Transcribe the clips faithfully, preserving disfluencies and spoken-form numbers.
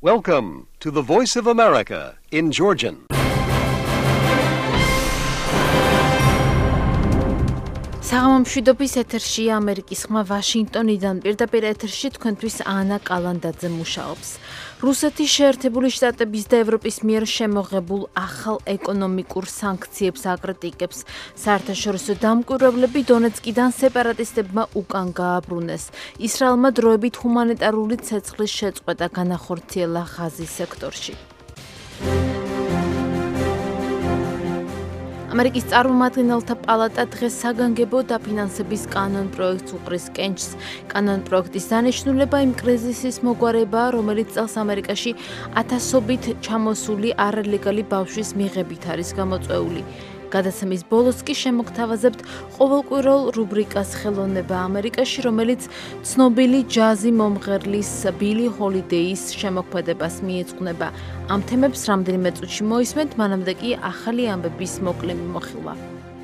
Welcome to the Voice of America in Georgian. საღამომშვიდობის ეთერშია ამერიკის ხმა ვაშინგტონიდან. პირდაპირ ეთერში თქვენთვის ანა კალანდაძე მუშაობს. რუსეთის შეერთებული შტატების და ევროპის მიერ შემოღებულ ახალ ეკონომიკურ სანქციებს აკრიტიკებს. საერთაშორისო დამკვირვებლები დონეცკიდან სეპარატისტებმა უკან გააბრუნეს. ისრაელმა დროებით ჰუმანიტარული ცეცხლის შეწყვეტა განახორციელა ღაზის სექტორში. ამერიკის წარმომადგენელთა პალატა დღეს საგანგებო დაფინანსების კანონ-პროექტს უყრის კენჭს. კანონ-პროექტის დანიშნულება იმ კრიზისის მოგვარებაა, რომელიც წელს ამერიკაში ათასობით ჩამოსული არალეგალი ბავშვის მიღებით არის გამოწვეული. გადაცემის ბოლოს კი შემოგთავაზებთ ყოველკვირეულ რუბრიკას ხელოვნება ამერიკაში, რომელიც ცნობილი ჯაზი მომღერლის ბილი ჰოლიდეის შემოქმედებას მიეძღვნება. ამ თემებს რამდენიმე წუთში მოისმენთ, მანამდე კი ახალი ამბების მოკლე მიმოხილვა.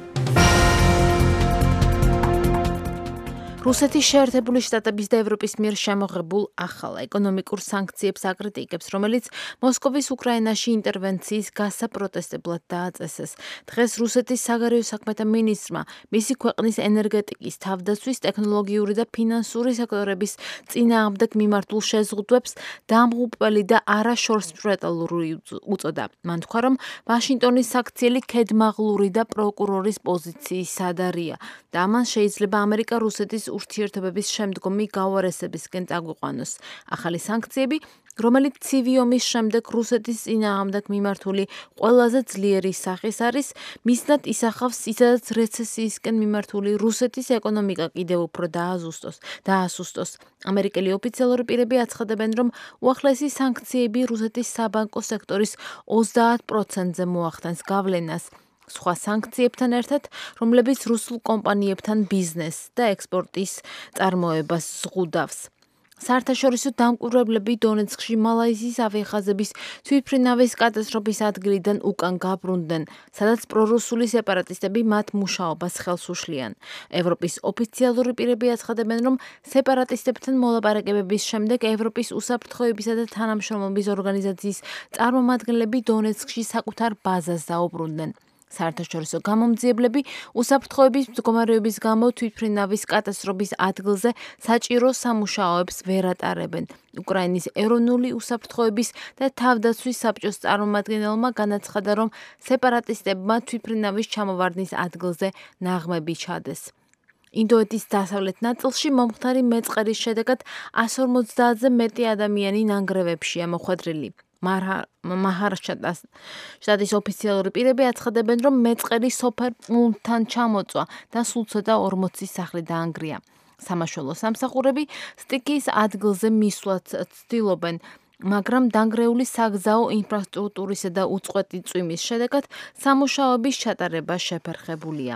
რუსეთის შეერთებული შტატების და ევროპის მიერ შემოღებულ ახალ ეკონომიკურ სანქციებს აკრიტიკებს, რომელიც მოსკოვის უკრაინაში ინტერვენციის გასაპროტესტებლად დააწესეს. დღეს რუსეთის საგარეო საქმეთა მინისტრმა მისი ქვეყნის ენერგეტიკის, თავდაცვის, ტექნოლოგიური და ფინანსური სექტორების წინააღმდეგ მიმართულ შეზღუდვებს დამღუპველი და არაშორსმჭრელური უწოდა. მან თქვა, რომ ვაშინგტონის საქციელი ქედმაღლური და პროკურორის პოზიციის სადარია და ამან შეიძლება ამერიკა რუსეთის ურთიერთობების შემდგომი გაუარესებისკენ წაგვიყვანოს. ახალი სანქციები, რომელიც ცივი ომის შემდეგ რუსეთის წინააღმდეგ მიმართული ყველაზე ძლიერი სახის არის, მისდათ ისახავს ისედაც რეცესიისკენ მიმართული რუსეთის ეკონომიკა კიდევ უფრო დააზუსტოს. დაასუსტოს. ამერიკელი ოფიციალური პირები აცხადებენ, რომ უახლესი სანქციები რუსეთის საბანკო სექტორის ოცდაათ პროცენტზე მოახდენს გავლენას. სხვა სანქციებთან ერთად, რომლებიც რუსულ კომპანიებთან ბიზნეს და ექსპორტის წარმოებას ზღუდავს. საერთაშორისო დამკვირვებლები დონეცკში მალაიზიის ავიახაზების თვითმფრინავის კატასტროფის ადგილიდან უკან გაბრუნდნენ, სადაც პრორუსული სეპარატისტები მათ მუშაობას ხელს უშლიან. ევროპის ოფიციალური პირები აცხადებენ, რომ სეპარატისტებთან მოლაპარაკებების შემდეგ ევროპის უსაფრთხოებისა და თანამშრომლობის ორგანიზაციის წარმომადგენლები დონეცკში საკუთარ ბაზას დაუბრუნდნენ. საერთაშორისო გამომძიებლები უსაფრთხოების მდგომარეობის გამო თვითმფრინავის კატასტროფის ადგილზე საჭირო სამუშაოებს ვერ ატარებენ. უკრაინის ეროვნული უსაფრთხოების და თავდაცვის საბჭოს წარმომადგენელმა განაცხადა, რომ სეპარატისტებმა თვითმფრინავის ჩამოვარდნის ადგილზე ნაღმები ჩადეს. ინდოეთის დასავლეთ ნაწილში მომხდარი მეწყერის შედეგად εκατს ორმოცდაათზე მეტი ადამიანი ნანგრევებშია მოხვედრილი. მაჰარაშტრას შტატის ოფიციალური პირები აცხადებენ, რომ მეწყერი სოფელ პუნქტთან ჩამოწვა და სულ ცოტა ორმოცი სახლი დაანგრია. სამაშველო სამსახურები სტიკის ადგილზე მისვლაც ცდილობენ, მაგრამ დანგრეული საგზაო ინფრასტრუქტურისა და უწყვეტი წვიმის შედეგად სამუშაოების ჩატარება შეფერხებულია.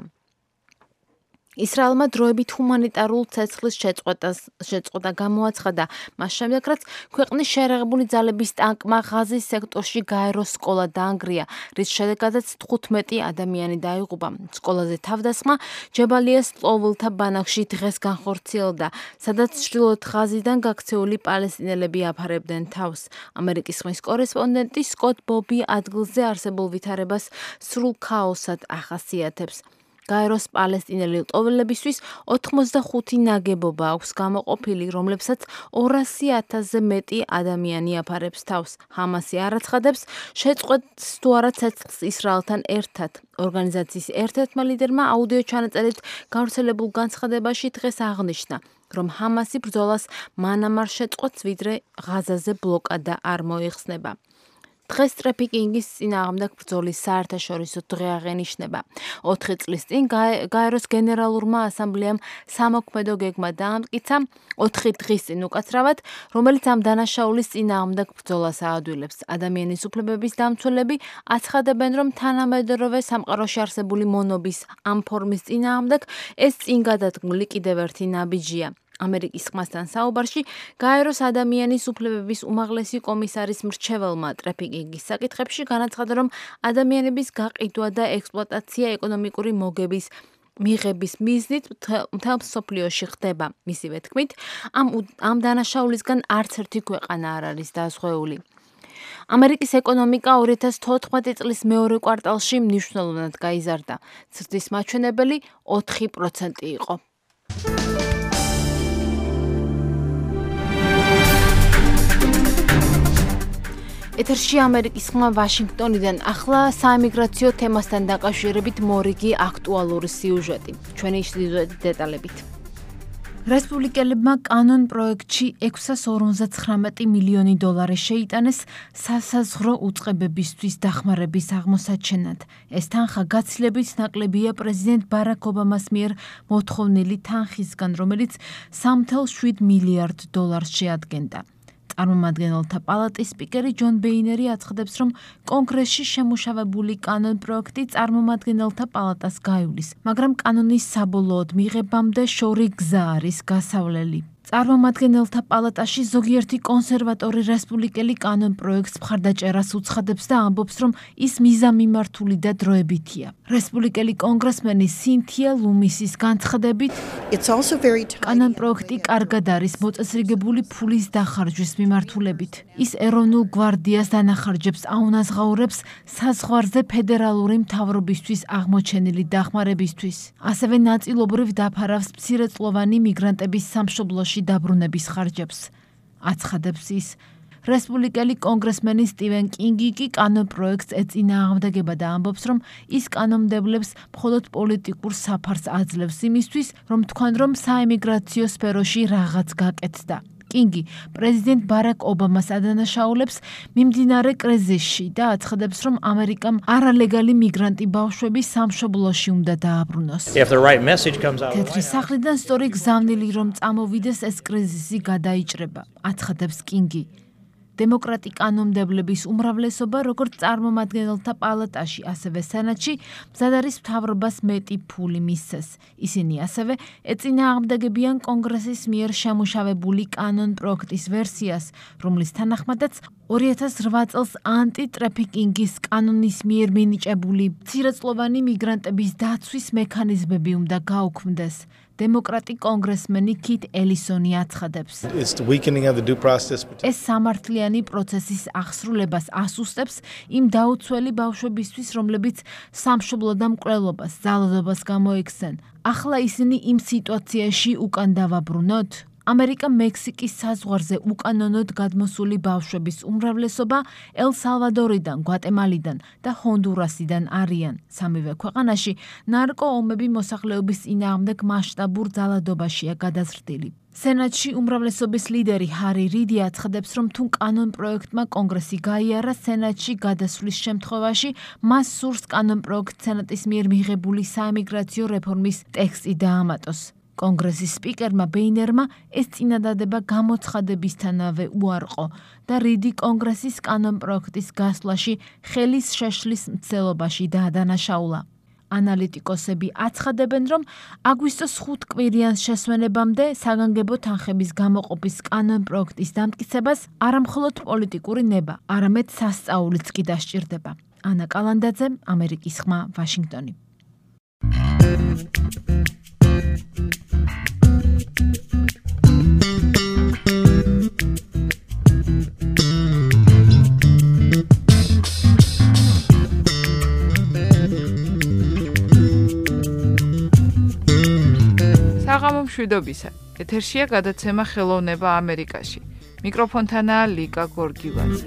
ისრაელმა დროებით ჰუმანიტარულ ცეცხლის შეწყვეტა გამოაცხადა, მას შემდეგ, რაც ქვეყნის შეიარაღებული ძალების ტანკმა ღაზის სექტორში გაეროს სკოლა დაანგრია, რის შედეგადაც თხუთმეტი ადამიანი დაიღუპა. სკოლაზე თავდასხმა ჯებალიას ლტოლვილთა ბანაკში დღეს განხორციელდა, სადაც ჩრდილოეთ ღაზიდან გაქცეული პალესტინელები აფარებდნენ თავს. ამერიკის ხმის კორესპონდენტი სკოტ ბობი ადგილზე არსებულ ვითარებას სრულ ქაოსად ახასიათებს. გაეროს პალესტინელი ლტოლვილებისთვის ოთხმოცდახუთი ნაგებობა აქვს გამოყოფილი, რომლებსაც ორასი ათასზე მეტი ადამიანი აფარებს თავს. ჰამასი არ აცხადებს შეწყვეტს თუ არა ცეცხლს ისრაელთან ერთად. ორგანიზაციის ერთ-ერთმა ლიდერმა აუდიო ჩანაწერით გავრცელებულ განცხადებაში დღეს აღნიშნა, რომ ჰამასი ბრძოლას მანამ არ შეწყვეტს, ვიდრე ღაზაზე ბლოკადა არ მოიხსნება. დღეს ტრაფიკინგის წინააღმდეგ ბრძოლის საერთაშორისო დღე აღენიშნება. ოთხი წლის წინ გაეროს გენერალურმა ასამბლეამ სამოქმედო გეგმა დაამტკიცა ოთხი დღის წინ უკაცრავად, რომელიც ამ დანაშაულის წინააღმდეგ ბრძოლას აადვილებს. ადამიანის უფლებების დამცველები აცხადებენ, რომ თანამედროვე სამყაროში არსებული მონობის ამ ფორმის წინააღმდეგ ეს წინგადადგმული კიდევ ერთი ნაბიჯია. ამერიკის ხმასთან საუბარში გაეროს ადამიანის უფლებების უმაღლესი კომისარის მრჩეველმა ტრაფიკინგის საკითხებში განაცხადა, რომ ადამიანების გაყიდვა და ექსპლუატაცია ეკონომიკური მოგების მიღების მიზნით მთელ მსოფლიოში ხდება, მისივე თქმით, ამ ამ დანაშაულისგან არც ერთი ქვეყანა არ არის დაზღვეული. ამერიკის ეკონომიკა ორი ათას თოთხმეტი წლის მეორე კვარტალში მნიშვნელოვნად გაიზარდა. ზრდის მაჩვენებელი ოთხი პროცენტი იყო. ეთერში ამერიკის ხმა ვაშინგტონიდან ახლა საიმიგრაციო თემასთან დაკავშირებით მორიგი აქტუალური სიუჟეტი. ჩვენი სიუჟეტის დეტალებით. რესპუბლიკელებმა კანონ პროექტში ექვსას ორმოცდათხრამეტი მილიონი დოლარი შეიტანეს სასაზღვრო უწყებებისთვის დახმარების აღმოსაჩენად. ეს თანხა გაცილებით ნაკლებია პრეზიდენტ ბარაკ ობამას მიერ მოთხოვნილი თანხისგან, რომელიც სამი ათას შვიდ მილიარდ დოლარს შეადგენდა. წარმომადგენელთა პალატის სპიკერი ჯონ ბეინერი აცხადებს, რომ კონგრესში შემუშავებული კანონ პროექტი წარმომადგენელთა პალატას გაივლის, მაგრამ კანონის საბოლოოდ მიღებამდე შორი გზა არის გასავლელი. წარმომადგენელთა პალატაში ზოგიერთი კონსერვატორი რესპუბლიკელი კანონ პროექტს მხარდაჭერას უცხადებს და ამბობს, რომ ის მიზამიმართული და დროებითია. რესპუბლიკელი კონგრესმენი სინთია ლუმისის განცხადებით, კანონ პროექტი კარგად არის მოწესრიგებული ფულის დახარჯვის მიმართულებით. ის ეროვნულ გვარდიას დანახარჯებს აუნაზღაურებს საზღვარზე ფედერალური მთავრობისთვის აღმოჩენილი დახმარებისთვის. ასევე ნაწილობრივ დაფარავს მცირეწლოვანი მიგრანტების სამშობლოში დაბრუნების ხარჯებს. აცხადებს ის. რესპუბლიკელი კონგრესმენი სტივენ კინგი კი კანონ პროექტს ეწინააღმდეგება და ამბობს, რომ ის კანონმდებლებს მხოლოდ პოლიტიკურ საფარს აძლევს იმისთვის, რომ თქვან, რომ საიმიგრაციო სფეროში რაღაც გაკეთდა. კინგი პრეზიდენტ ბარაკ ობამას ადანაშაულებს მიმდინარე კრიზისში და აცხადებს, რომ ამერიკამ არალეგალი მიგრანტი ბავშვები სამშობლოში უნდა დააბრუნოს. თეთრი სახლიდან სწორი გზავნილი რომ წამოვიდეს, ეს კრიზისი გადაიჭრება, აცხადებს კინგი. დემოკრატი კანონმდებლების უმრავლესობა, როგორც წარმომადგენელთა პალატაში, ასევე სენატში, მზად არის მთავრობას მეტი ფული მისცეს. ისინი ასევე ეწინააღმდეგებიან კონგრესის მიერ შემუშავებული კანონ პროექტის ვერსიას, რომლის თანახმადაც ორი ათას რვა წელს ანტიტრაფიკინგის კანონის მიერ მინიჭებული მცირეწლოვანი მიგრანტების დაცვის მექანიზმები უნდა გაუქმდეს. დემოკრატი კონგრესმენი კით ელისონი აცხადებს. ეს სამართლიანი პროცესის აღსრულებას ასუსტებს იმ დაუცველი ბავშვებისთვის, რომლებიც სამშობლოდან მკვლელობას, ძალადობას გამოიქცნენ. ახლა ისინი იმ სიტუაციაში უკან დავაბრუნოთ? ამერიკა მექსიკის საზღვარზე უკანონოდ გადმოსული ბავშვების უმრავლესობა ელ-სალვადორიდან, გვატემალიდან და ჰონდურასიდან არიან. სამივე ქვეყანაში ნარკო ომები მოსახლეობის წინააღმდეგ მასშტაბურ ძალადობაშია გადაზრდილი. სენატში უმრავლესობის ლიდერი ჰარი რიდი აცხადებს, რომ თუ კანონ პროექტმა კონგრესი გაიარა, სენატში გადასვლის შემთხვევაში მას სურს კანონ პროექტ სენატის მიერ მიღებული საიმიგრაციო რეფორმის ტექსტი დაამატოს. კონგრესის სპიკერმა ბეინერმა ეს წინადადება გამოცხადებისთანავე უარყო და რიდი კონგრესის კანონ პროექტის გასვლაში ხელის შეშლის მცდელობაში დაადანაშაულა. ანალიტიკოსები აცხადებენ, რომ აგვისტოს ხუთკვირიან შესვენებამდე საგანგებო თანხების გამოყოფის კანონ პროექტის დამტკიცებას არამხოლოდ პოლიტიკური ნება, არამედ სასწაულიც კი დასჭირდება. ანა კალანდაძე, ამერიკის ხმა, ვაშინგტონი. საღამო მშვიდობისა. ეთერშია გადაცემა ხელოვნება ამერიკაში. მიკროფონთანაა ლიკა გორგივაძე.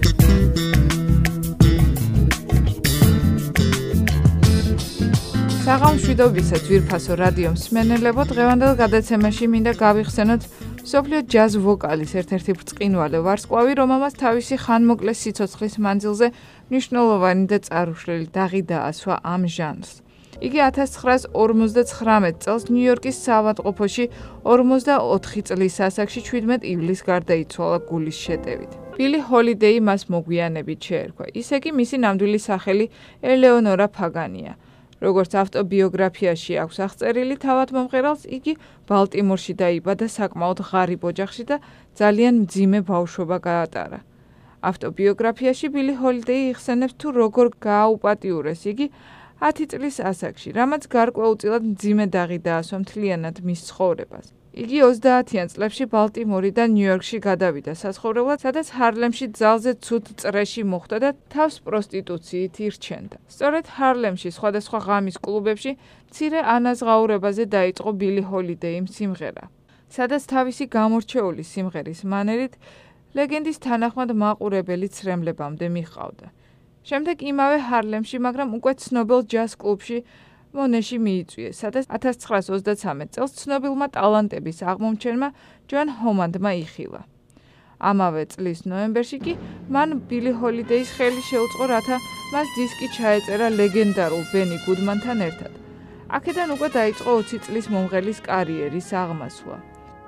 საღამო მშვიდობისა ძვირფასო რადიო მსმენელებო, დღევანდელ გადაცემაში მინდა გავიხსენოთ მსოფლიო ჯაზ ვოკალის ერთ-ერთი ბრწყინვალე ვარსკვლავი, რომელმაც თავისი ხანმოკლე სიცოცხლის მანძილზე მნიშვნელოვანი და წარუშლელი დაღი დაასვა ამ ჟანრს. იგი ათას ცხრაას ორმოცდაცხრამეტ წელს ნიუ-იორკის საავადმყოფოში ორმოცდაოთხი წლის ასაკში შვიდმეტ ივლისს გარდაიცვალა გულის შეტევით. ბილი ჰოლიდეი მას მოგვიანებით შეერქვა. ისე კი მისი ნამდვილი სახელი ელეონორა ფაგანია. როგორც ავტობიოგრაფიაში აქვს აღწერილი, თავადმომღერალს იგი ბალტიმორში დაიბადა საკმაოდ ღარიბ ოჯახში და ძალიან მძიმე ბავშვობა გაატარა. ავტობიოგრაფიაში ბილი ჰოლიდეი იხსენებს თუ როგორ გააუპატიურეს იგი ათი წლის ასაკში, რამაც გარკვეულწილად მძიმე დაღი დაასვა მთლიანად მის ცხოვრებას. იგი ოცდაათიან წლებში ბალტიმორიდან ნიუ-იორკში გადავიდა საცხოვრებლად, სადაც ჰარლემში ძალზე ცუდ წრეში მოხვდა და თავს პროსტიტუციით ირჩენდა. სწორედ ჰარლემში სხვადასხვა ღამის კლუბებში მცირე ანაზღაურებაზე დაიწყო ბილი ჰოლიდეიმ სიმღერა, სადაც თავისი გამორჩეული სიმღერის მანერით ლეგენდის თანახმად მაყურებელი ცრემლებამდე მიჰყავდა. შემდეგ იმავე ჰარლემში, მაგრამ უკვე ცნობილ ჯაზ კლუბში მონეში მიიწვიეს, სადაც ათას ცხრაას ოცდაცამეტ წელს ცნობილმა ტალანტების აღმომჩენმა ჯონ ჰომანდმა იხილა. ამავე წლის ნოემბერში კი მან ბილი ჰოლიდეის ხელი შეუწყო, რათა მას დისკი ჩაეწერა ლეგენდარულ ბენი გუდმანთან ერთად. აქედან უკვე დაიწყო ოცი წლის მომღერლის კარიერის აღმასვლა.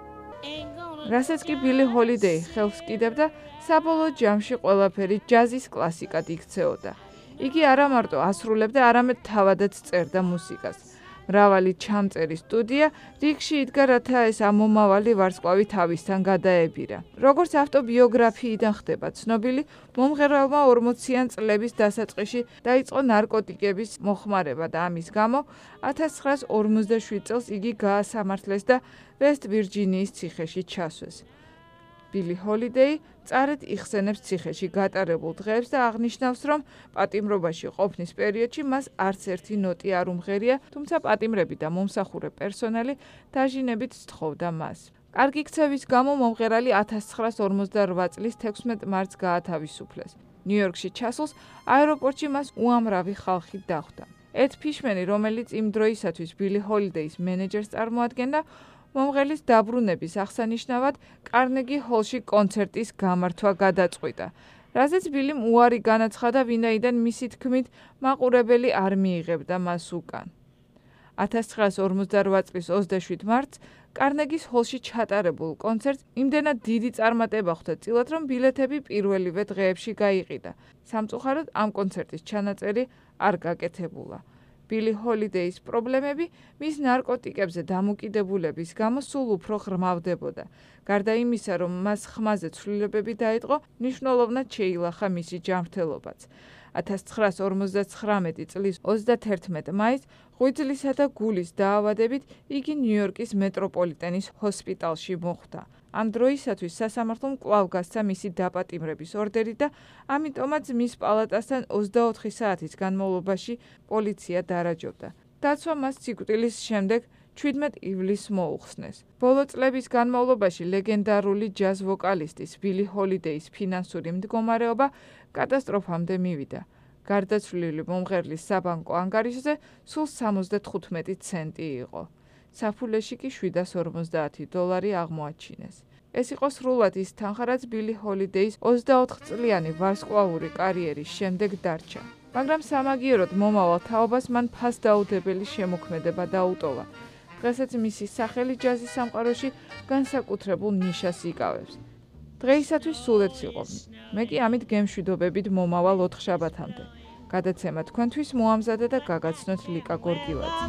რასაც კი ბილი ჰოლიდეი ხელს კიდევდა, საბოლოო ჯამში ყველაფერი ჯაზის კლასიკად იქცეოდა. იგი არა მარტო ასრულებდა, არამედ თავადაც წერდა მუსიკას. მრავალი ჩამწერი სტუდია რიგში იდგა, რათა ეს ამომავალი ვარსკვლავი თავისთან გადაებირა. როგორც ავტობიოგრაფიიდან ხდება ცნობილი, მომღერალმა ორმოციან წლების დასაწყისში დაიწყო ნარკოტიკების მოხმარება და ამის გამო ათას ცხრაას ორმოცდაშვიდ წელს იგი გაასამართლეს და ვესტ ვირჯინიის ციხეში ჩასვეს. ბილი ჰოლიდეი წარედ იხსენებს ციხეში გატარებულ დღეებს და აღნიშნავს, რომ პატიმრობაში ყოფნის პერიოდში მას არც ერთი ნოტი არ უმღერია, თუმცა პატიმრები და მომსახურე პერსონალი დაჟინებით სთხოვდა მას. კარგი ქცევის გამო მომღერალი ათას ცხრაას ორმოცდარვა წლის თექვსმეტ მარტს გაათავისუფლეს. ნიუ-იორკში ჩასულს აეროპორტში მას უამრავი ხალხი დახვდა. ედ ფიშმენი, რომელიც იმ დროისათვის ბილი ჰოლიდეის მენეჯერს წარმოადგენდა, მომღერლის დაბრუნების აღსანიშნავად კარნეგი ჰოლში კონცერტის გამართვა გადაწყვიტა, რაზეც ბილიმ უარი განაცხადა, ვინაიდან მისი თქმით მაყურებელი არ მიიღებდა მას უკან. ათას ცხრაას ორმოცდარვა წლის ოცდაშვიდ მარტს კარნეგის ჰოლში ჩატარებულ კონცერტს იმდენად დიდი წარმატება ხვდა წილად, რომ ბილეთები პირველივე დღეებში გაიყიდა. სამწუხაროდ ამ კონცერტის ჩანაწერი არ გაკეთებულა. ბილი ჰოლიდეის პრობლემები მის ნარკოტიკებზე დამოკიდებულების გამო სულ უფრო ღრმავდებოდა. გარდა იმისა, რომ მას ხმაზე ცვლილებები დაიწყო, მნიშვნელოვნად შეილახა მისი ჯანმრთელობაც. ათას ცხრაას ორმოცდაცხრამეტი წლის ოცდათერთმეტ მაისს ღვიძლისა და გულის დაავადებით იგი ნიუ-იორკის მეტროპოლიტენის ჰოსპიტალში მოხვდა. ამ დროისათვის სასამართლომ კვლავ გასცა მისი დაპატიმრების ორდერი და ამიტომაც მის პალატასთან ოცდაოთხი საათის განმავლობაში პოლიცია დარაჯობდა. დაცვა მას სიკვდილის შემდეგ ჩვიდმეტ ივლისს მოუხსნეს. ბოლო წლების განმავლობაში ლეგენდარული ჯაზ ვოკალისტის ბილი ჰოლიდეის ფინანსური მდგომარეობა კატასტროფამდე მივიდა. გარდაცვლილი მომღერლის საბანკო ანგარიშზე სულ სამოცდათხუთმეტი ცენტი იყო. საფულეში კი შვიდას ორმოცდაათი დოლარი აღმოაჩინეს. ეს იყო სრულად ის თანხა, რაც ბილი ჰოლიდეის ოცდაოთხწლიანი ვარსკვლავური კარიერის შემდეგ დარჩა. მაგრამ სამაგიეროდ მომავალ თაობას მან ფასდაუდებელი შემოქმედება დაუტოვა. დღესაც მისი სახელი ჯაზის სამყაროში განსაკუთრებულ ნიშას იკავებს. დღეისათვის სულ ეს იყო. მე კი ამით გემშვიდობებით მომავალ ოთხშაბათამდე. გადაცემა თქვენთვის მოამზადა და გაგაცნოთ ლიკა გორგილაძე.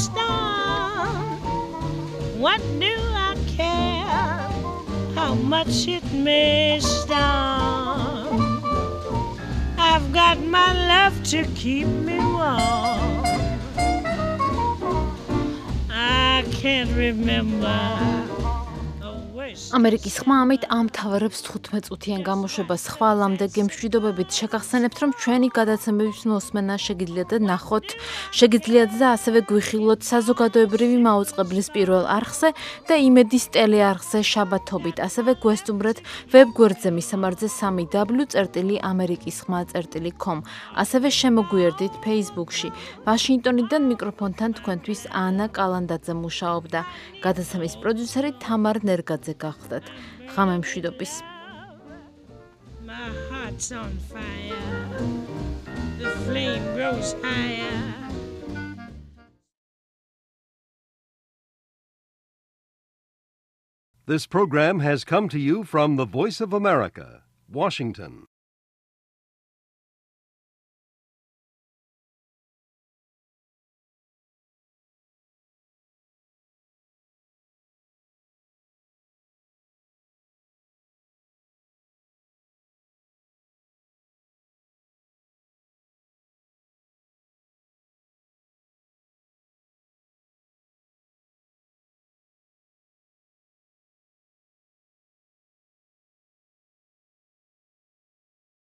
What do I care how much it may storm? I've got my love to keep me warm. I can't remember. ამერიკის ხმა ამით ამთავრებს თხუთმეტ წუთიან გამოშვებას. ხვალამდე გემშვიდობებით შეგახსენებთ, რომ ჩვენი გადაცემების მოსმენა შეგიძლიათ და ნახოთ, შეგიძლიათ და ასევე გვიხილოთ საზოგადოებრივი მაუწყებლის პირველ არხზე და იმედის ტელეარხზე შაბათობით. ასევე გვესტუმრეთ ვებგვერდზე მისამართზე სამი დაბლიუ წერტილი ამერიკის ხმა წერტილი com. ასევე შემოგვიერთდით Facebook-ში. ვაშინგტონიდან მიკროფონთან თქვენთვის ანა კალანდაძე მუშაობდა. გადაცემის პროდიუსერი თამარ ნერგაძე გახდათ. ღამე მშვიდობის. My heart's on fire. The flame grows higher. This program has come to you from the Voice of America, Washington.